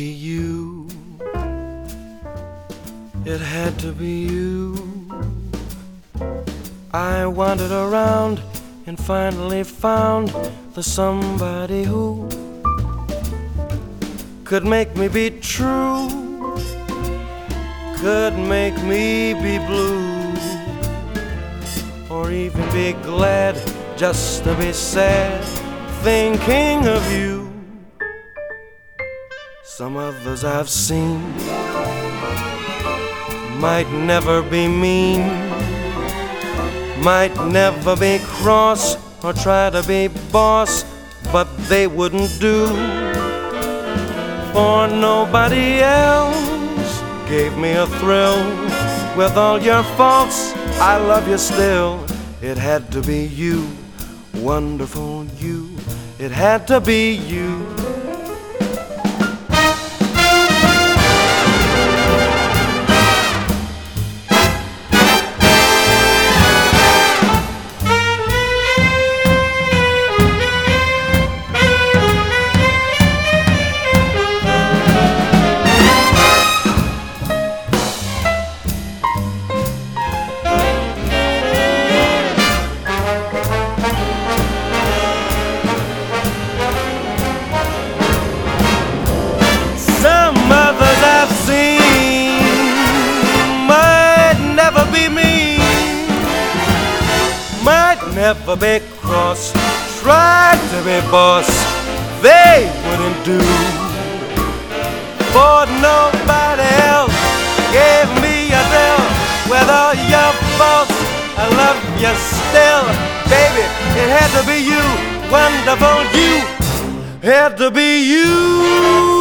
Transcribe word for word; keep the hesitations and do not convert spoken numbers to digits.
be you. It had to be you. I wandered around and finally found the somebody who could make me be true, could make me be blue, or even be glad just to be sad thinking of you. Some others I've seen might never be mean, might never be cross or try to be boss, but they wouldn't do, for nobody else gave me a thrill. With all your faults, I love you still. It had to be you, wonderful you. It had to be you. Never be cross, tried to be boss, they wouldn't do, for nobody else gave me a thrill. With all your faults, I love you still. Baby, it had to be you, wonderful you, had to be you.